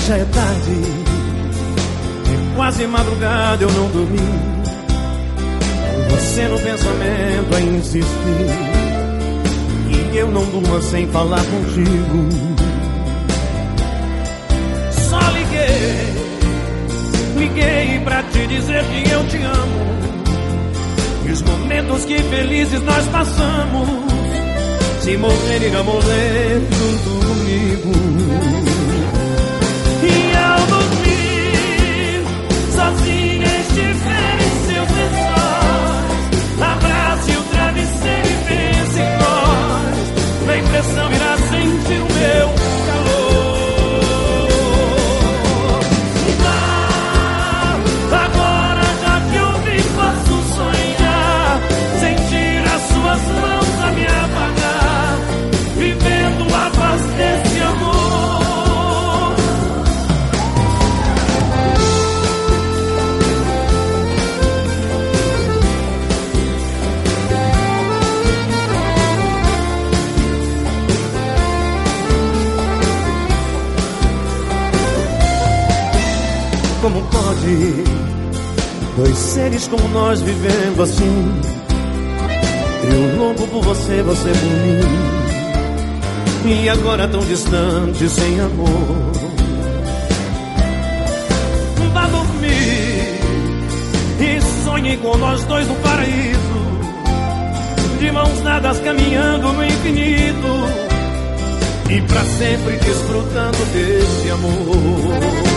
já é tarde, é quase madrugada, eu não dormi. Você no pensamento a insistir, e eu não durmo sem falar contigo. Só liguei pra te dizer que eu te amo, e os momentos que felizes nós passamos. Se morrer, diga morrer junto comigo. E ao dormir, sozinha estiver em seus lençóis, abrace o travesseiro e pense em nós. Na impressão irá sentir o meu calor. Agora já te ouvi, posso sonhar, sentir as suas mãos a me apagar, vivendo a paz desse amor. Como pode dois seres como nós vivendo assim? Eu louco por você, você por mim, e agora tão distante, sem amor. Vá dormir e sonhe com nós dois no paraíso, de mãos dadas caminhando no infinito, e pra sempre desfrutando desse amor.